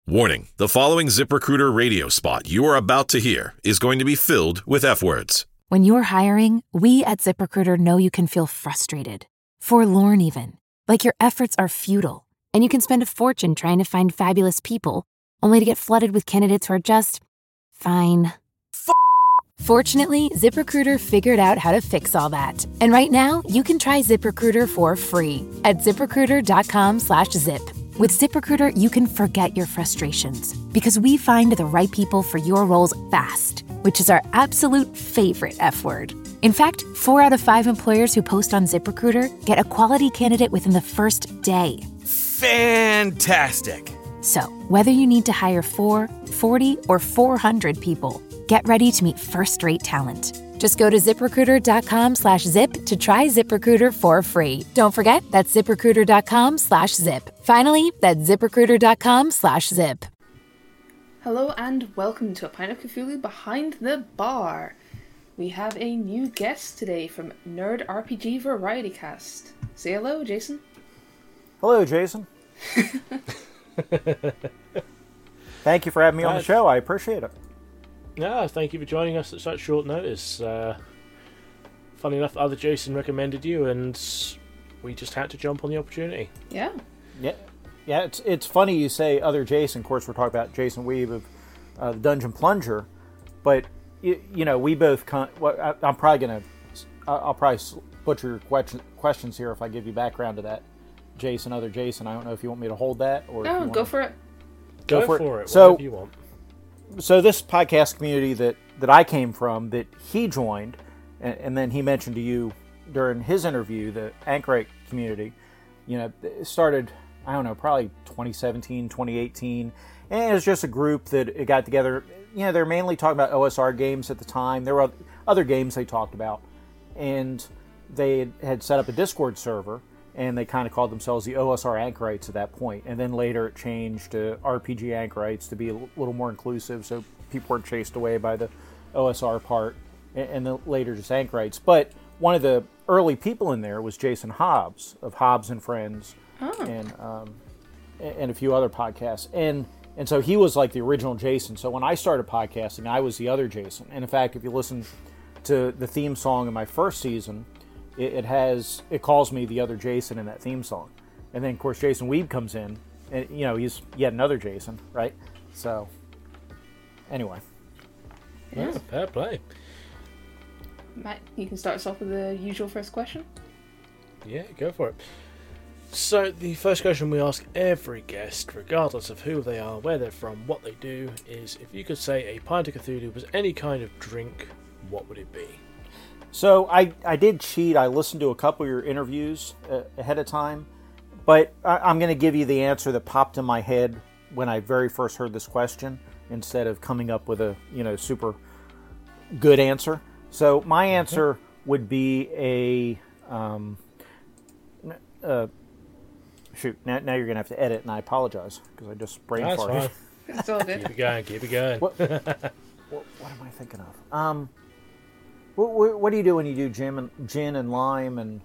Warning, the following ZipRecruiter radio spot you are about to hear is going to be filled with F-words. When you're hiring, we at ZipRecruiter know you can feel frustrated, forlorn even, like your efforts are futile, and you can spend a fortune trying to find fabulous people, only to get flooded with candidates who are just fine. Fortunately, ZipRecruiter figured out how to fix all that. And right now, you can try ZipRecruiter for free at ZipRecruiter.com/zip. With ZipRecruiter, you can forget your frustrations because we find the right people for your roles fast, which is our absolute favorite F word. In fact, 4 out of 5 employers who post on ZipRecruiter get a quality candidate within the first day. Fantastic! So, whether you need to hire 4, 40, or 400 people, get ready to meet first-rate talent. Just go to ZipRecruiter.com/zip to try ZipRecruiter for free. Don't forget, that's ZipRecruiter.com/zip. Finally, that's ZipRecruiter.com/zip. Hello and welcome to A Pint of Cthulhu Behind the Bar. We have a new guest today from Nerd RPG Variety Cast. Say hello, Jason. Hello, Jason. Thank you for having me on the show. I appreciate it. Yeah, thank you for joining us at such short notice. Funny enough, other Jason recommended you, and we just had to jump on the opportunity. Yeah. It's funny you say other Jason. Of course, we're talking about Jason Weeb of the Dungeon Plunger, but you know we both. I'll probably butcher your questions here if I give you background to that Jason, other Jason. I don't know if you want me to hold that or. No, go for it. Go for it. So whatever you want. So this podcast community that I came from, that he joined, and then he mentioned to you during his interview, the Anchorite community, you know, it started, I don't know, probably 2017, 2018, and it was just a group that it got together. You know, they're mainly talking about OSR games at the time. There were other games they talked about, and they had set up a Discord server, and they kind of called themselves the OSR Anchorites at that point. And then later it changed to RPG Anchorites to be a little more inclusive, so people weren't chased away by the OSR part, and then later just Anchorites. But one of the early people in there was Jason Hobbs of Hobbs and Friends, and a few other podcasts. And so he was like the original Jason. So when I started podcasting, I was the other Jason. And in fact, if you listen to the theme song in my first season, it calls me the other Jason in that theme song. And then, of course, Jason Weeb comes in, and, you know, he's yet another Jason, right? So, anyway. Yeah, fair play. Matt, you can start us off with the usual first question. Yeah, go for it. So, the first question we ask every guest, regardless of who they are, where they're from, what they do, is if you could say a pint of Cthulhu was any kind of drink, what would it be? So I did cheat. I listened to a couple of your interviews ahead of time, but I'm going to give you the answer that popped in my head when I very first heard this question, instead of coming up with a super good answer. So my answer would be a shoot. Now you're going to have to edit, and I apologize because I just brain farted. It's all good. Keep it going. What am I thinking of? What do you do when you do gin and lime and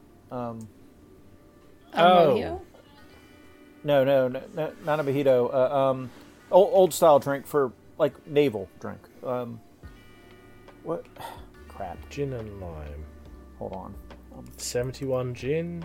mojito? No, not a mojito. Old style drink for like naval drink. What? Crap. Gin and lime. Hold on. 71 gin.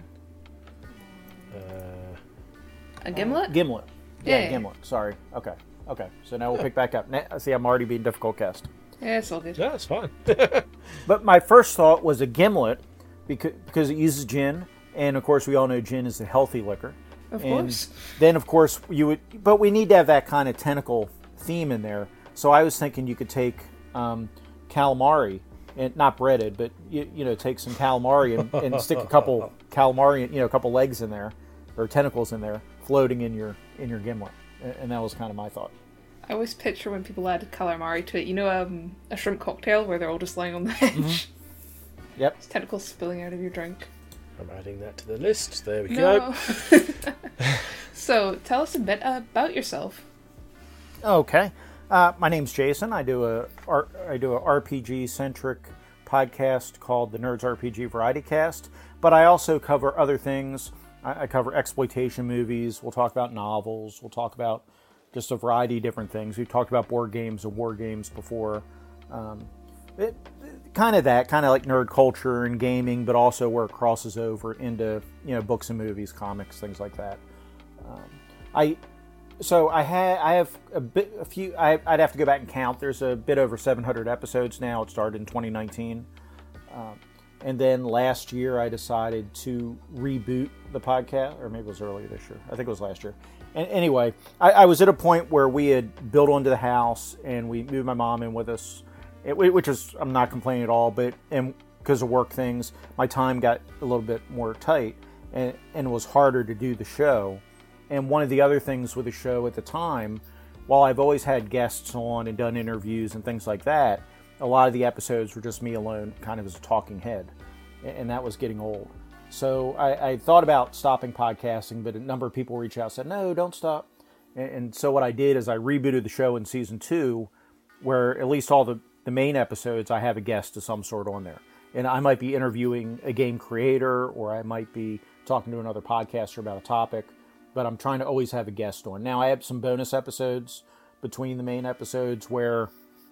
A gimlet? Gimlet. Yeah, Yeah. gimlet. Sorry. Okay. So now we'll pick back up. See, I'm already being difficult, guest. Yeah, it's all good. Yeah, it's fine. But my first thought was a gimlet because it uses gin, and of course we all know gin is a healthy liquor. Of course. Then of course but we need to have that kind of tentacle theme in there. So I was thinking you could take calamari, and not breaded, but take some calamari and stick a couple calamari, a couple legs in there, or tentacles in there, floating in your gimlet, and that was kind of my thought. I always picture when people add calamari to it, a shrimp cocktail where they're all just lying on the edge. Mm-hmm. Yep. It's tentacles spilling out of your drink. I'm adding that to the list. There we go. So, tell us a bit about yourself. Okay. My name's Jason. I do a RPG-centric podcast called the Nerds RPG Variety Cast, but I also cover other things. I cover exploitation movies. We'll talk about novels. We'll talk about just a variety of different things. We've talked about board games and war games before. Kind of like nerd culture and gaming, but also where it crosses over into, books and movies, comics, things like that. I'd have to go back and count. There's a bit over 700 episodes now. It started in 2019. And then last year I decided to reboot the podcast, or maybe it was earlier this year. I think it was last year. And anyway, I was at a point where we had built onto the house and we moved my mom in with us, which is, I'm not complaining at all, but because of work things, my time got a little bit more tight and it was harder to do the show. And one of the other things with the show at the time, while I've always had guests on and done interviews and things like that, a lot of the episodes were just me alone, kind of as a talking head, and that was getting old. So I thought about stopping podcasting, but a number of people reached out and said, no, don't stop. And so what I did is I rebooted the show in season 2, where at least all the main episodes, I have a guest of some sort on there. And I might be interviewing a game creator, or I might be talking to another podcaster about a topic, but I'm trying to always have a guest on. Now, I have some bonus episodes between the main episodes where,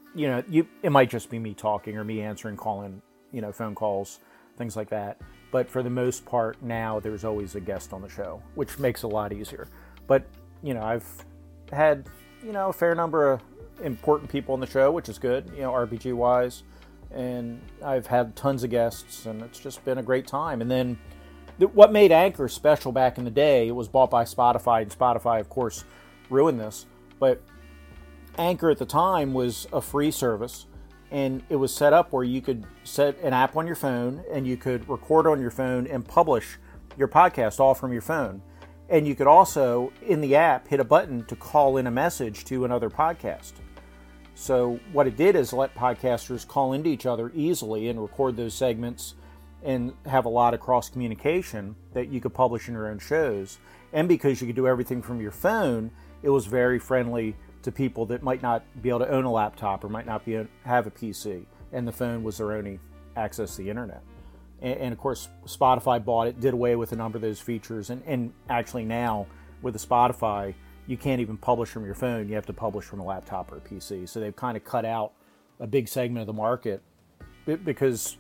it might just be me talking or me answering calling, phone calls, things like that. But for the most part now, there's always a guest on the show, which makes it a lot easier. But, I've had, a fair number of important people on the show, which is good, RPG-wise. And I've had tons of guests, and it's just been a great time. And then what made Anchor special back in the day, it was bought by Spotify, and Spotify, of course, ruined this. But Anchor at the time was a free service, and it was set up where you could set an app on your phone, and you could record on your phone and publish your podcast all from your phone. And you could also, in the app, hit a button to call in a message to another podcast. So what it did is let podcasters call into each other easily and record those segments and have a lot of cross-communication that you could publish in your own shows. And because you could do everything from your phone, it was very friendly to people that might not be able to own a laptop or might not have a PC, and the phone was their only access to the internet. And of course, Spotify bought it, did away with a number of those features, and actually now, with the Spotify, you can't even publish from your phone, you have to publish from a laptop or a PC. So they've kind of cut out a big segment of the market because,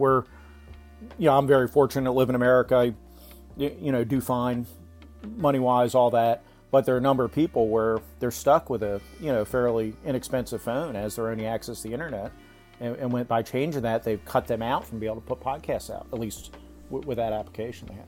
I'm very fortunate to live in America. I, do fine money-wise, all that. But there are a number of people where they're stuck with a, fairly inexpensive phone as their only access to the internet. And by changing that, they've cut them out from being able to put podcasts out, at least with that application they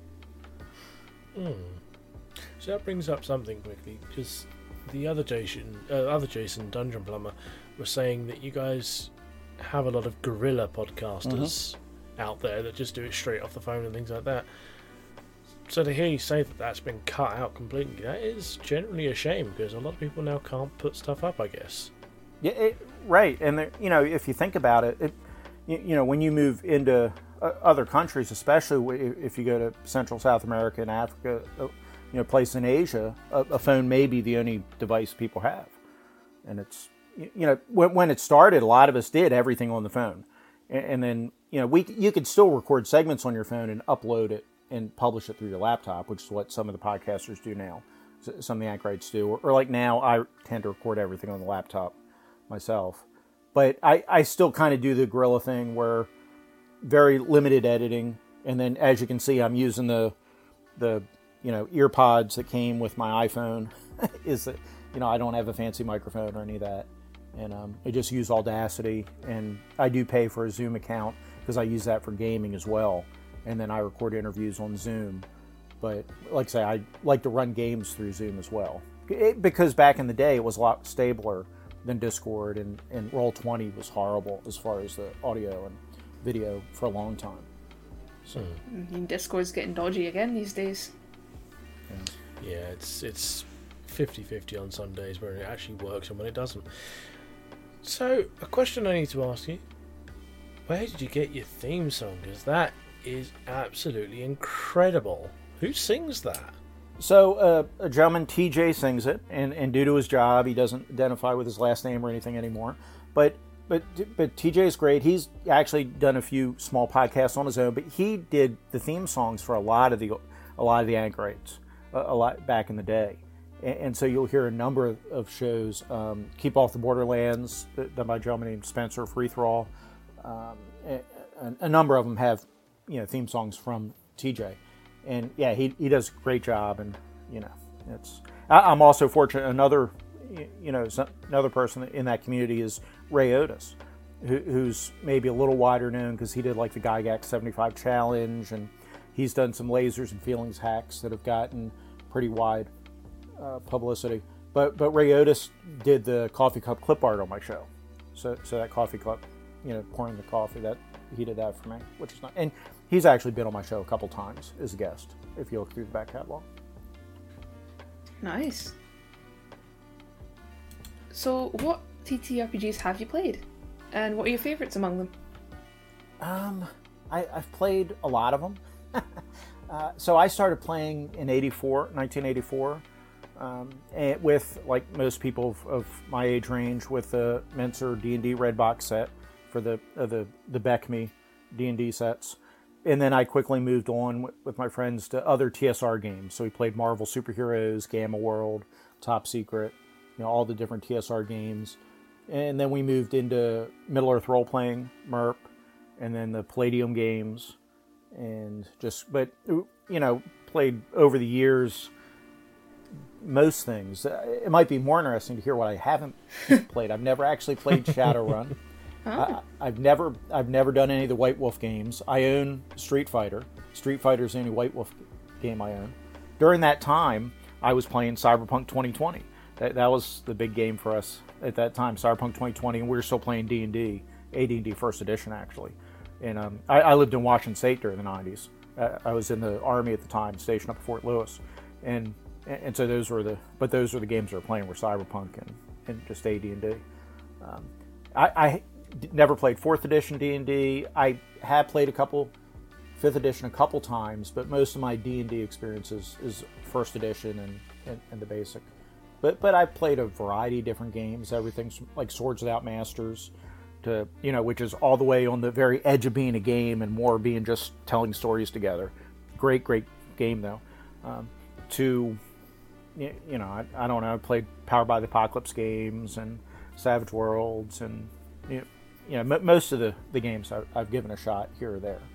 have. So that brings up something quickly, because the other Jason, Dungeon Plumber, was saying that you guys have a lot of guerrilla podcasters out there that just do it straight off the phone and things like that. So to hear you say that that's been cut out completely, that is generally a shame, because a lot of people now can't put stuff up, I guess. Yeah, right. And if you think about it, when you move into other countries, especially if you go to Central South America and Africa, place in Asia, a phone may be the only device people have. And it's, when it started, a lot of us did everything on the phone. And then, you could still record segments on your phone and upload it and publish it through your laptop, which is what some of the podcasters do now. Some of the anchorites do. Or like now, I tend to record everything on the laptop myself. But I still kind of do the guerrilla thing where very limited editing. And then, as you can see, I'm using the ear pods that came with my iPhone. Is that, I don't have a fancy microphone or any of that. And I just use Audacity. And I do pay for a Zoom account because I use that for gaming as well. And then I record interviews on Zoom. But like I say, I like to run games through Zoom as well. Because back in the day, it was a lot stabler than Discord, and Roll20 was horrible as far as the audio and video for a long time. So Discord's getting dodgy again these days. Yeah, it's 50-50 on some days where it actually works and when it doesn't. So, a question I need to ask you. Where did you get your theme song? Because that is absolutely incredible. Who sings that? So a gentleman, TJ, sings it, and due to his job, he doesn't identify with his last name or anything anymore. But TJ is great. He's actually done a few small podcasts on his own, but he did the theme songs for a lot of the anchorites a lot back in the day. And so you'll hear a number of shows. Keep Off the Borderlands, done by a gentleman named Spencer Free Throw. A number of them have, theme songs from TJ. And yeah, he does a great job. And, I'm also fortunate. Another person in that community is Ray Otis, who's maybe a little wider known because he did like the Gygax 75 Challenge, and he's done some Lasers and Feelings hacks that have gotten pretty wide publicity. But Ray Otis did the coffee cup clip art on my show, so that coffee cup, pouring the coffee, that he did that for me, which is nice. And he's actually been on my show a couple times as a guest if you look through the back catalog. Nice. So what TTRPGs have you played? And what are your favourites among them? I've played a lot of them. So I started playing in 1984, with, like most people of my age range, with the Menser D&D Red Box set for the BECMI D&D sets. And then I quickly moved on with my friends to other TSR games. So we played Marvel Superheroes, Gamma World, Top Secret, all the different TSR games. And then we moved into Middle-earth role-playing, MERP, and then the Palladium games. Played over the years most things. It might be more interesting to hear what I haven't played. I've never actually played Shadowrun. Oh. I've never done any of the White Wolf games. I own Street Fighter. Street Fighter is the only White Wolf game I own. During that time, I was playing Cyberpunk 2020. That was the big game for us at that time, Cyberpunk 2020, and we were still playing D&D, AD&D First Edition, actually. And I lived in Washington State during the 90s. I was in the Army at the time, stationed up at Fort Lewis. And so those were the games we were playing, were Cyberpunk and just AD&D. I never played 4th Edition D&D. I have played 5th Edition a couple times, but most of my D&D experience is 1st Edition and the basic. But I played a variety of different games, everything from like Swords Without Masters to, which is all the way on the very edge of being a game and more being just telling stories together. Great game though. To, I don't know, I played Powered by the Apocalypse games and Savage Worlds and, most of the games I've given a shot here or there.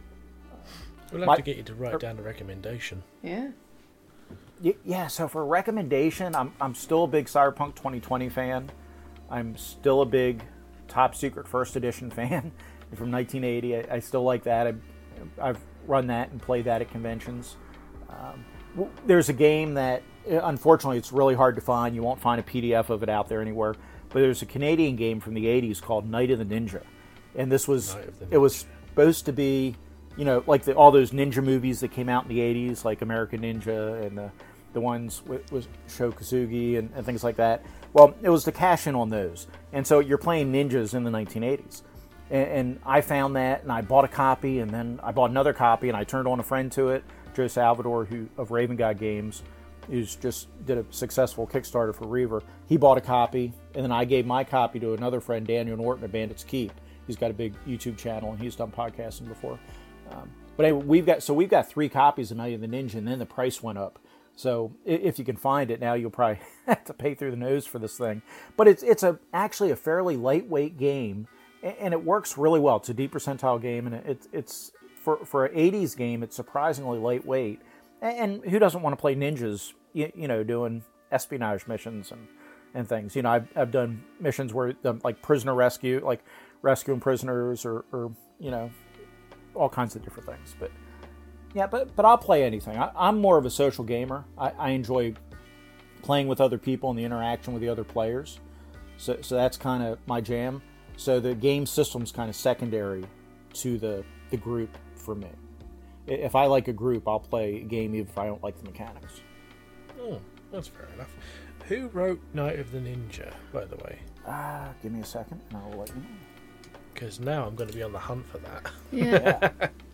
We'll have to get you to write down a recommendation. Yeah. Yeah, so for a recommendation, I'm still a big Cyberpunk 2020 fan. I'm still a big Top Secret First Edition fan from 1980. I still like that. I've run that and played that at conventions. There's a game that, unfortunately, it's really hard to find. You won't find a PDF of it out there anywhere. But there's a Canadian game from the 80s called Night of the Ninja. And it was supposed to be, like all those ninja movies that came out in the 80s, like American Ninja and the ones with Sho Kosugi and things like that. Well, it was to cash in on those. And so you're playing ninjas in the 1980s. And I found that, and I bought a copy, and then I bought another copy, and I turned on a friend to it, Joe Salvador, of Raven God Games, who's just did a successful Kickstarter for Reaver. He bought a copy, and then I gave my copy to another friend, Daniel Norton of Bandits Keep. He's got a big YouTube channel, and he's done podcasting before. But anyway, we've got 3 copies of Night of the Ninja, and then the price went up. So if you can find it now, you'll probably have to pay through the nose for this thing. But it's actually a fairly lightweight game, and it works really well. It's a deep percentile game, and it's for an 80s game, it's surprisingly lightweight. And who doesn't want to play ninjas, doing espionage missions and things? I've done missions where like prisoner rescue, like rescuing prisoners or all kinds of different things. But yeah, but I'll play anything. I'm more of a social gamer. I enjoy playing with other people and the interaction with the other players. So that's kind of my jam. So the game system's kind of secondary to the group for me. If I like a group, I'll play a game even if I don't like the mechanics. Oh, that's fair enough. Who wrote Night of the Ninja, by the way? Give me a second and I'll let you know. Because now I'm going to be on the hunt for that. Yeah.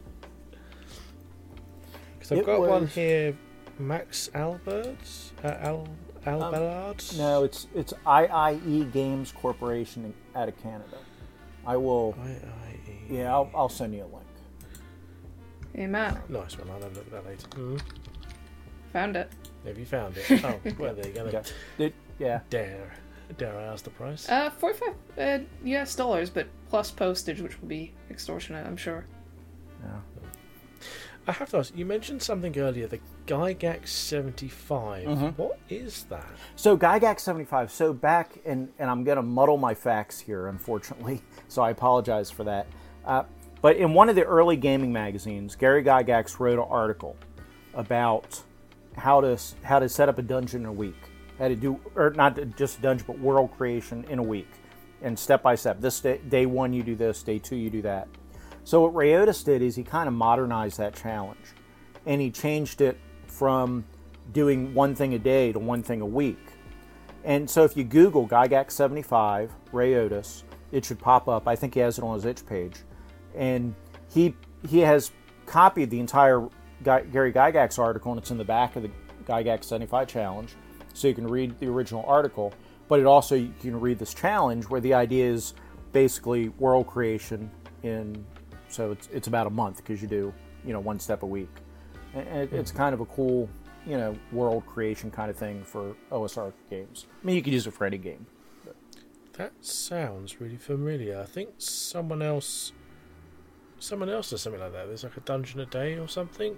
Because I've got one here, Max Alberts? Alberts? No, it's IIE Games Corporation out of Canada. I will... IIE. Yeah, I'll send you a link. Hey, Matt. Nice one, I'll have a look at that later. Mm-hmm. Found it. Have you found it? Oh, well, there you go. Yeah. Dare I ask the price? $45 US dollars, but plus postage, which will be extortionate, I'm sure. Yeah. I have to ask, you mentioned something earlier, the Gygax 75. Mm-hmm. What is that? So Gygax 75. So back, and I'm going to muddle my facts here, unfortunately, so I apologize for that. But in one of the early gaming magazines, Gary Gygax wrote an article about how to set up a dungeon in a week. How to do, or not just a dungeon, but world creation in a week. And step by step. This day one you do this, day two you do that. So what Rayotis did is he kind of modernized that challenge. And he changed it from doing one thing a day to one thing a week. And so if you Google Gygax 75, Rayotis, it should pop up. I think he has it on his itch page. And he has copied the entire Gary Gygax article, and it's in the back of the Gygax 75 challenge. So you can read the original article, but it also, you can read this challenge where the idea is basically world creation so it's about a month because you do, one step a week. And it's kind of a cool, world creation kind of thing for OSR games. I mean, you could use it for any game. But. That sounds really familiar. I think someone else does something like that. There's like a dungeon a day or something.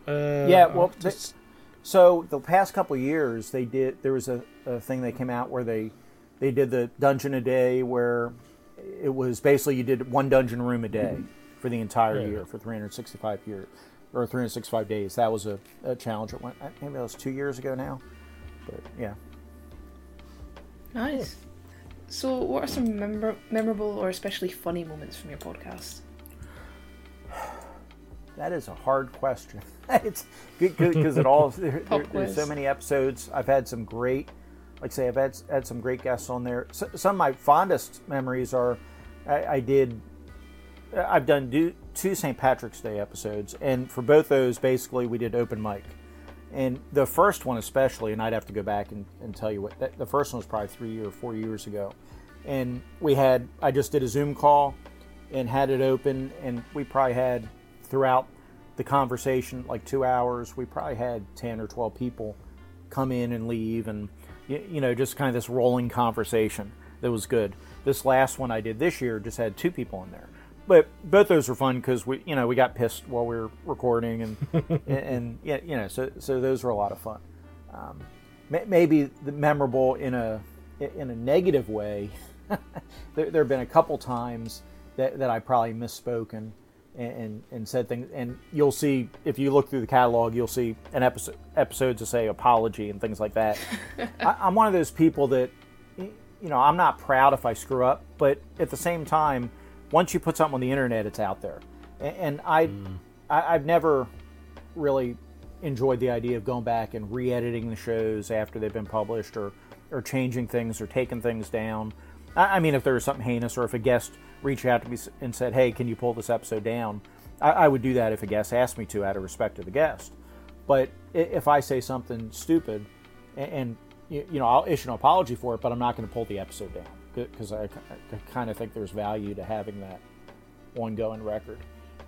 So the past couple of years, there was a thing that came out where they did the dungeon a day, where it was basically you did one dungeon room a day for the entire year for 365 days. That was a challenge that went, maybe that was 2 years ago now, but yeah. Nice. So what are some memorable or especially funny moments from your podcast? That is a hard question. It's good because there's so many episodes. I've had some great, like I say, I've had some great guests on there. So, some of my fondest memories are, I've done 2 St. Patrick's Day episodes, and for both those, basically we did open mic. And the first one especially, and I'd have to go back and tell you the first one was probably 3 or 4 years ago. And I just did a Zoom call and had it open, and we probably had, throughout the conversation, like 2 hours, we probably had 10 or 12 people come in and leave, and just kind of this rolling conversation that was good. This last one I did this year just had 2 people in there, but both those were fun because we got pissed while we were recording, and so those were a lot of fun. Maybe memorable in a negative way. there have been a couple times that I probably misspoken and said things, and you'll see, if you look through the catalog, you'll see episodes that say apology and things like that. I'm one of those people that, I'm not proud if I screw up, but at the same time, once you put something on the internet, it's out there. And I've never really enjoyed the idea of going back and re-editing the shows after they've been published, or changing things or taking things down. I mean, if there was something heinous, or if a guest reached out to me and said, hey, can you pull this episode down? I would do that if a guest asked me to, out of respect to the guest. But if I say something stupid, and I'll issue an apology for it, but I'm not going to pull the episode down, because I kind of think there's value to having that ongoing record.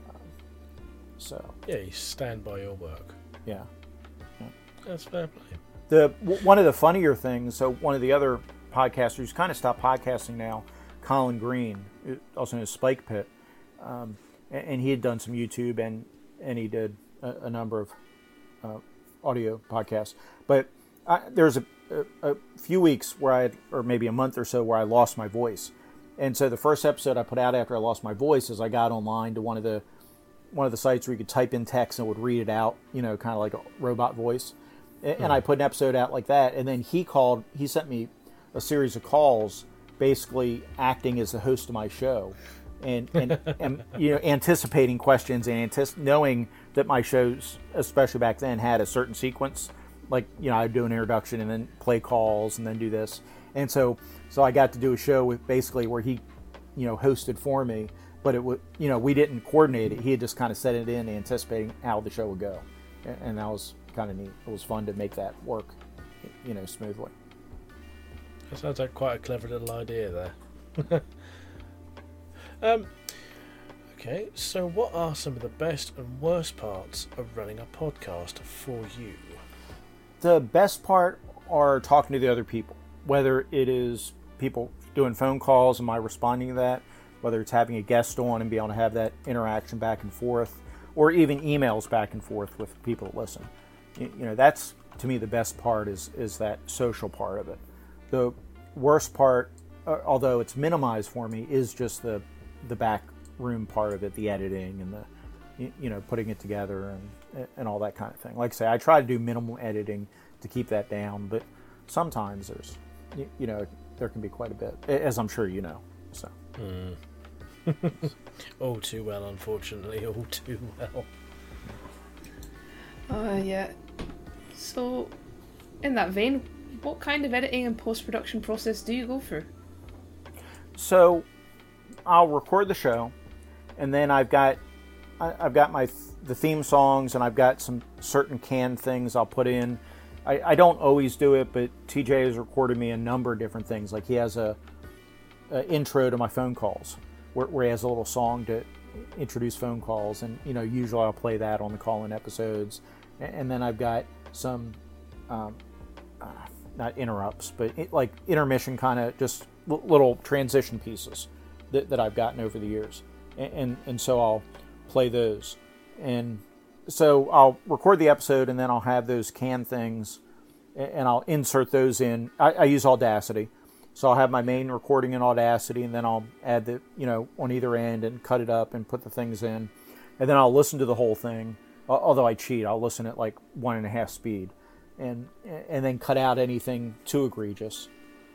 Yeah, you stand by your work. Yeah. That's fair play. One of the funnier things, so one of the other podcasters who's kind of stopped podcasting now, Colin Green, also known as Spike Pit, and he had done some YouTube, and he did a number of audio podcasts. But there's a few weeks or maybe a month or so, where I lost my voice, and so the first episode I put out after I lost my voice is I got online to one of the sites where you could type in text and it would read it out, kind of like a robot voice. And I put an episode out like that, and then he sent me a series of calls, basically acting as the host of my show, and anticipating questions, and knowing that my shows, especially back then, had a certain sequence. Like, I'd do an introduction and then play calls and then do this, and so I got to do a show with basically where he, hosted for me, but it would, we didn't coordinate it. He had just kind of set it in, anticipating how the show would go, and that was kind of neat. It was fun to make that work, smoothly. That sounds like quite a clever little idea there. Okay, so what are some of the best and worst parts of running a podcast for you? The best part are talking to the other people, whether it is people doing phone calls and my responding to that, whether it's having a guest on and be able to have that interaction back and forth, or even emails back and forth with people that listen. That's, to me, the best part is that social part of it. The worst part, although it's minimized for me, is just the back room part of it, the editing and the, putting it together and all that kind of thing. Like I say, I try to do minimal editing to keep that down, but sometimes there's, there can be quite a bit, as I'm sure you know. So. All too well, unfortunately, all too well. Yeah. So, in that vein, what kind of editing and post-production process do you go through? So, I'll record the show, and then I've got the theme songs, and I've got some certain canned things I'll put in. I don't always do it, but TJ has recorded me a number of different things. Like he has a intro to my phone calls, where he has a little song to introduce phone calls, and usually I'll play that on the call-in episodes. And then I've got some not interrupts, but like intermission kind of just little transition pieces that I've gotten over the years, and so I'll play those. And so I'll record the episode, and then I'll have those canned things, and I'll insert those in. I use Audacity, so I'll have my main recording in Audacity, and then I'll add the on either end and cut it up and put the things in, and then I'll listen to the whole thing. Although I cheat, I'll listen at like 1.5 speed, and then cut out anything too egregious,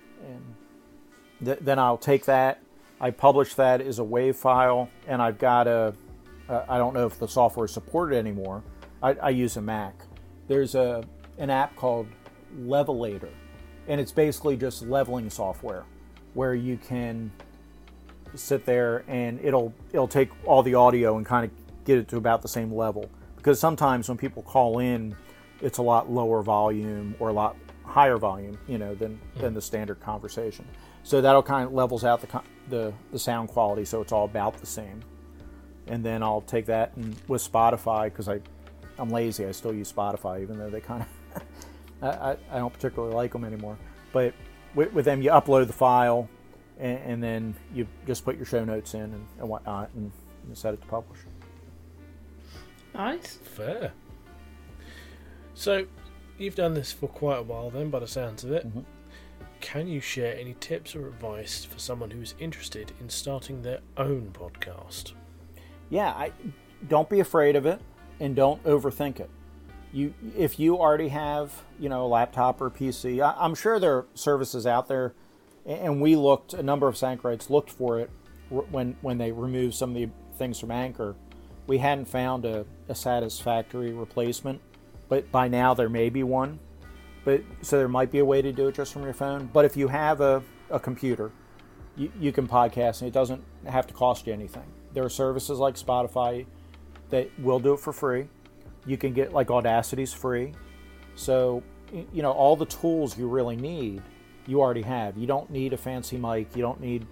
and then I'll take that. I publish that as a WAV file, and I've got I don't know if the software is supported anymore. I use a Mac. There's an app called Levelator, and it's basically just leveling software, where you can sit there and it'll take all the audio and kind of get it to about the same level. Because sometimes when people call in, it's a lot lower volume or a lot higher volume, than the standard conversation. So that'll kind of levels out the sound quality, so it's all about the same. And then I'll take that and with Spotify, because I'm lazy, I still use Spotify, even though they kind of I don't particularly like them anymore. But with them, you upload the file, and then you just put your show notes in and whatnot, and you set it to publish. Nice. Fair. So, you've done this for quite a while then, by the sounds of it. Mm-hmm. Can you share any tips or advice for someone who's interested in starting their own podcast? Yeah, don't be afraid of it, and don't overthink it. If you already have, a laptop or PC, I'm sure there are services out there, and we looked, a number of Anchorites looked for it when they removed some of the things from Anchor. We hadn't found a satisfactory replacement, but by now there may be one. So there might be a way to do it just from your phone. But if you have a computer, you can podcast, and it doesn't have to cost you anything. There are services like Spotify that will do it for free. You can get, like, Audacity's free. So, all the tools you really need, you already have. You don't need a fancy mic. You don't need...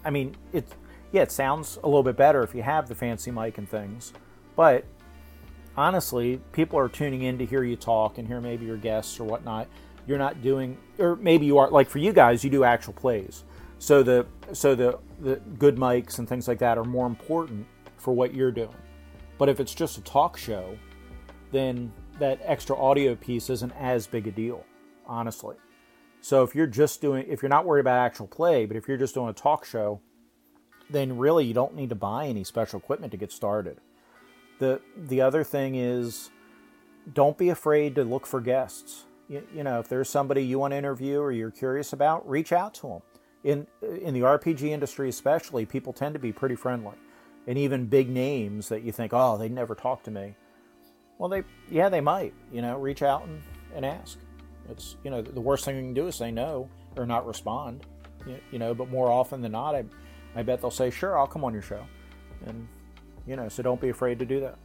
it sounds a little bit better if you have the fancy mic and things. But, honestly, people are tuning in to hear you talk and hear maybe your guests or whatnot. You're not doing... Or maybe you are... Like, for you guys, you do actual plays. So the good mics and things like that are more important for what you're doing. But if it's just a talk show, then that extra audio piece isn't as big a deal, honestly. So if you're not worried about actual play, but if you're just doing a talk show, then really you don't need to buy any special equipment to get started. The other thing is, don't be afraid to look for guests. If there's somebody you want to interview or you're curious about, reach out to them. In the RPG industry especially, people tend to be pretty friendly. And even big names that you think, oh, they'd never talk to me. Well, they might. Reach out and ask. It's, the worst thing you can do is say no or not respond. But more often than not, I bet they'll say, sure, I'll come on your show. And, so don't be afraid to do that.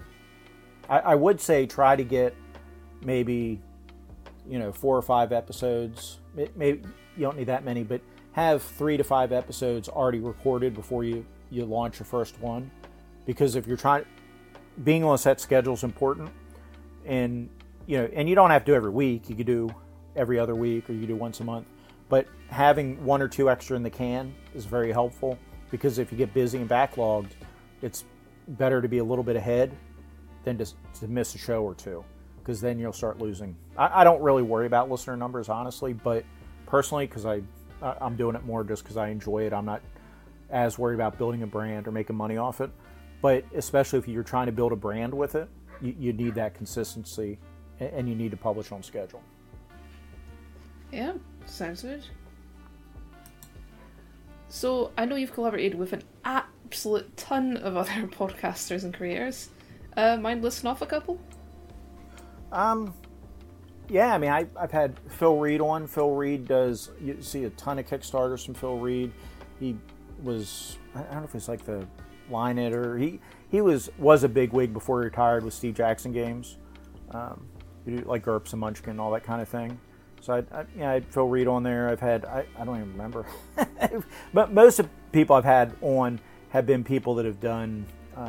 I would say try to get maybe, 4 or 5 episodes. Maybe you don't need that many, but have 3 to 5 episodes already recorded before you launch your first one. Because if you're being on a set schedule is important. And, and you don't have to do every week. You could do every other week, or you could do once a month. But having 1 or 2 extra in the can is very helpful, because if you get busy and backlogged, it's better to be a little bit ahead than to miss a show or two, because then you'll start losing. I don't really worry about listener numbers, honestly, but personally, because I'm doing it more just because I enjoy it. I'm not as worried about building a brand or making money off it. But especially if you're trying to build a brand with it, you need that consistency, and you need to publish on schedule. Yeah, sounds good. So, I know you've collaborated with an absolute ton of other podcasters and creators. Mind listing off a couple? Yeah, I mean, I've had Phil Reed on. Phil Reed you see a ton of Kickstarters from Phil Reed. He was, I don't know if he's like the line editor. He was a big wig before he retired with Steve Jackson Games. He did like GURPS and Munchkin, all that kind of thing. So I had Phil Reed on there. I've had, I don't even remember. But most of the people I've had on have been people that have done,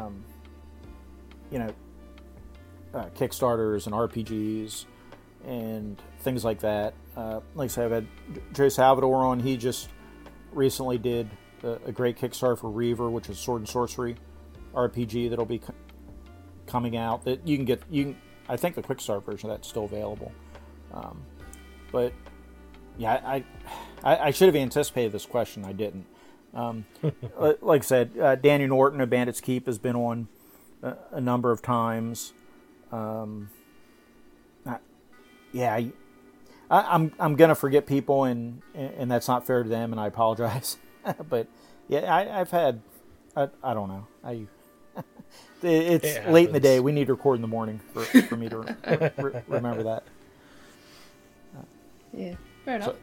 Kickstarters and RPGs and things like that. Like I said, I've had Joe Salvador on. He just recently did a great Kickstarter for Reaver, which is Sword and Sorcery RPG that'll be coming out. That you can get. I think the Quickstart version of that's still available. But yeah, I should have anticipated this question. I didn't. Like I said, Daniel Norton of Bandits Keep has been on a number of times. I'm gonna forget people, and that's not fair to them, and I apologize. But yeah, I've had, I don't know. It's late in the day. We need to record in the morning for me to remember that. Yeah, fair enough.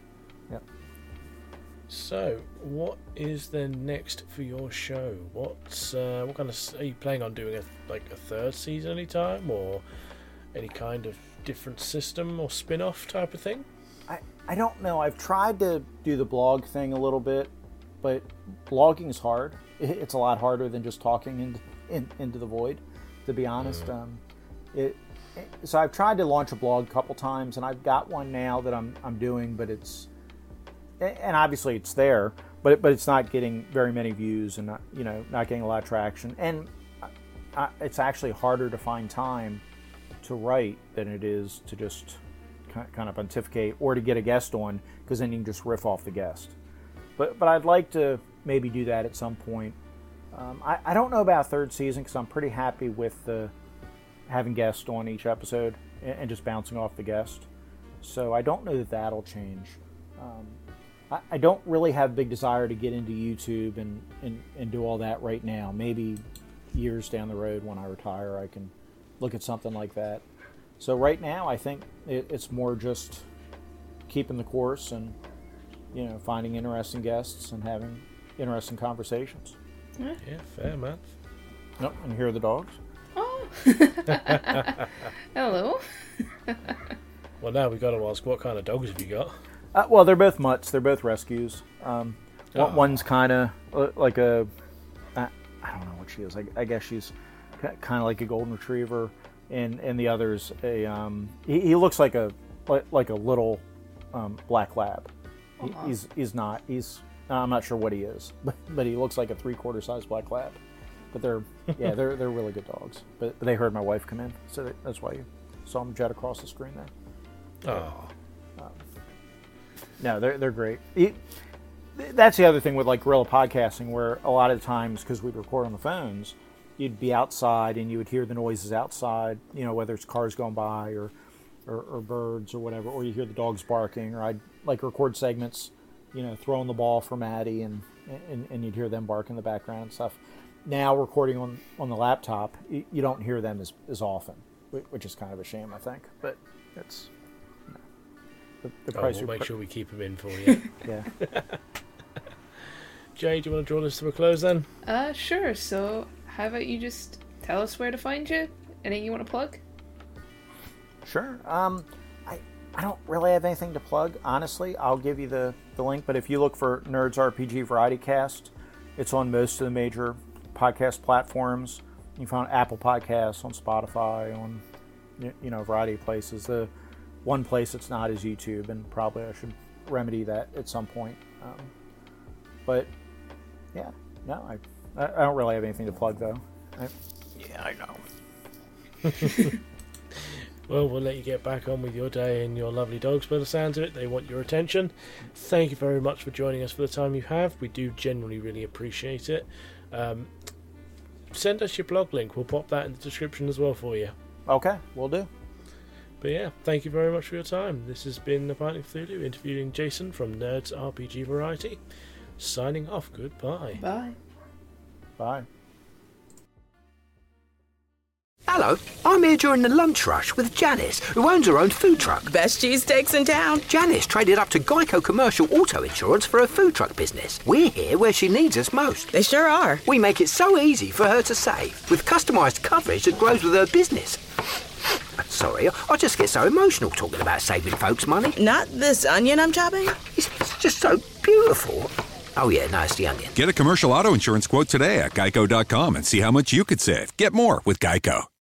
So, what is then next for your show? What kind of, are you planning on doing a third season anytime, or any kind of different system or spin-off type of thing? I don't know. I've tried to do the blog thing a little bit, but blogging is hard. It's a lot harder than just talking into the void, to be honest. So I've tried to launch a blog a couple times, and I've got one now that I'm doing, but and obviously it's there, but it's not getting very many views, and not getting a lot of traction. And it's actually harder to find time to write than it is to just kind of pontificate or to get a guest on, because then you can just riff off the guest. But I'd like to maybe do that at some point. I don't know about a third season, because I'm pretty happy with having guests on each episode and just bouncing off the guest. So I don't know that that'll change. I don't really have a big desire to get into YouTube and do all that right now. Maybe years down the road when I retire, I can look at something like that. So right now, I think it's more just keeping the course and finding interesting guests and having interesting conversations. Yeah, fair, man. Nope, and here are the dogs. Oh, hello. Well, now we've got to ask, what kind of dogs have you got? Well, they're both mutts. They're both rescues. One's kind of like a, I don't know what she is. I guess she's kind of like a golden retriever, and the other's a. He looks like a little black lab. He's not. I'm not sure what he is, but he looks like a 3/4 size black lab. But they're really good dogs. But they heard my wife come in, so that's why you saw them jet across the screen there. Oh. No, they're great. That's the other thing with like guerrilla podcasting, where a lot of the times, because we'd record on the phones, you'd be outside and you would hear the noises outside, whether it's cars going by or birds or whatever, or you hear the dogs barking, or I'd like record segments, throwing the ball for Maddie and you'd hear them bark in the background and stuff. Now recording on the laptop, you don't hear them as often, which is kind of a shame, I think, but it's... The price we'll make sure we keep them in for you. Yeah. Jay, do you want to draw this to a close then? Sure. So, how about you just tell us where to find you? Anything you want to plug? Sure. I don't really have anything to plug, honestly. I'll give you the link, but if you look for Nerds RPG Variety Cast, it's on most of the major podcast platforms. You can find Apple Podcasts, on Spotify, on variety of places. The one place it's not is YouTube, and probably I should remedy that at some point. But yeah, no, I don't really have anything to plug though. Yeah, I know. Well, we'll let you get back on with your day and your lovely dogs by the sounds of it. They want your attention. Thank you very much for joining us for the time you have. We do genuinely really appreciate it. Send us your blog link. We'll pop that in the description as well for you. Okay, will do. But yeah, thank you very much for your time. This has been The Pint of Cthulhu, interviewing Jason from Nerds RPG Variety. Signing off. Goodbye. Bye. Bye. Hello, I'm here during the lunch rush with Janice, who owns her own food truck. Best cheesesteaks in town. Janice traded up to Geico Commercial Auto Insurance for her food truck business. We're here where she needs us most. They sure are. We make it so easy for her to save, with customised coverage that grows with her business. Sorry, I just get so emotional talking about saving folks money. Not this onion I'm chopping? It's just so beautiful. Oh yeah, no, it's the onion. Get a commercial auto insurance quote today at geico.com and see how much you could save. Get more with Geico.